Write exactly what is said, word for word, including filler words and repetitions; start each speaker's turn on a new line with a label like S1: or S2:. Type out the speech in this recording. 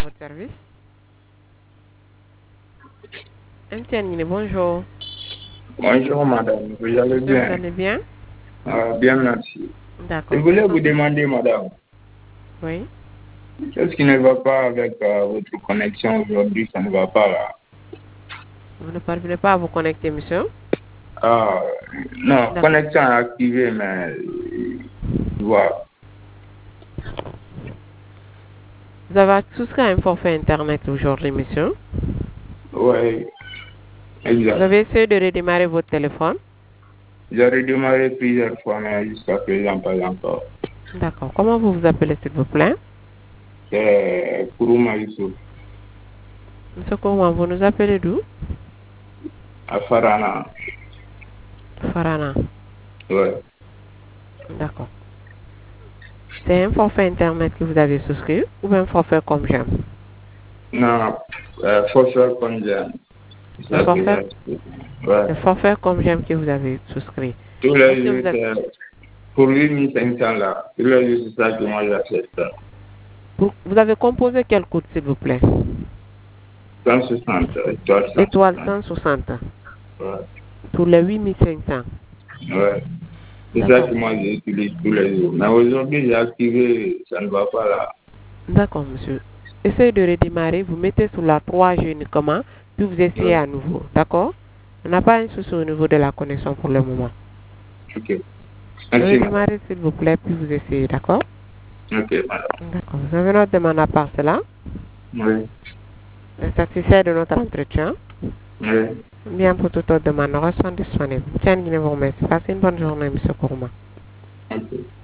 S1: votre service. M T N Guinée, bonjour.
S2: Bonjour madame, vous allez
S1: Monsieur,
S2: bien?
S1: vous allez bien?
S2: Ah, bien, merci. Je
S1: D'accord.
S2: voulais vous demander, madame,
S1: Oui.
S2: qu'est-ce qui ne va pas avec euh, votre connexion aujourd'hui? Ça ne va pas là.
S1: Vous ne parvenez pas à vous connecter, monsieur?
S2: Ah, non,
S1: D'accord.
S2: connexion est activée, mais euh, voilà.
S1: Vous avez souscrit à un forfait Internet aujourd'hui, monsieur?
S2: Oui,
S1: Vous
S2: exact.
S1: avez essayé de redémarrer votre téléphone?
S2: J'ai redémarré plusieurs fois, mais jusqu'à présent, pas encore.
S1: D'accord. Comment vous vous appelez, s'il vous plaît?
S2: C'est Kourouma Youssouf,
S1: Monsieur Kouman, vous nous appelez d'où?
S2: à Farana.
S1: Farana.
S2: Ouais.
S1: D'accord. C'est un forfait Internet que vous avez souscrit ou un forfait comme j'aime?
S2: Non, euh, faut faire comme j'aime. C'est
S1: Le
S2: ça que
S1: forfait,
S2: j'ai. Ouais.
S1: le forfait comme j'aime que vous avez souscrit.
S2: Tous
S1: Est-ce que
S2: les
S1: vous
S2: jours,
S1: êtes...
S2: c'est pour huit mille cinq cents là. Tous les jours, c'est ça que moi j'achète.
S1: Vous, vous avez composé quel code, s'il vous plaît?
S2: cent soixante, étoile
S1: Étoile
S2: cent soixante.
S1: cent soixante.
S2: Ouais.
S1: Pour les huit mille cinq cents.
S2: Ouais. C'est ça
S1: D'accord.
S2: que moi j'utilise tous les jours. Mais aujourd'hui, j'ai activé, ça ne va pas là.
S1: D'accord, monsieur. Essayez de redémarrer. Vous mettez sur la trois G uniquement, puis vous essayez
S2: Ouais.
S1: à nouveau. D'accord? On n'a pas un souci au niveau de la connexion pour le moment.
S2: Ok. Merci, madame.
S1: Redémarrez, s'il vous plaît, puis vous essayez. D'accord?
S2: Ok, madame.
S1: D'accord. Vous avez notre demande à part cela?
S2: Oui.
S1: Le satisfait de notre entretien?
S2: Oui.
S1: Bien, pour toute autre demande, nous restons disponibles. Tiens, vous remercie. Passez une bonne journée, monsieur Kourma.
S2: Ok.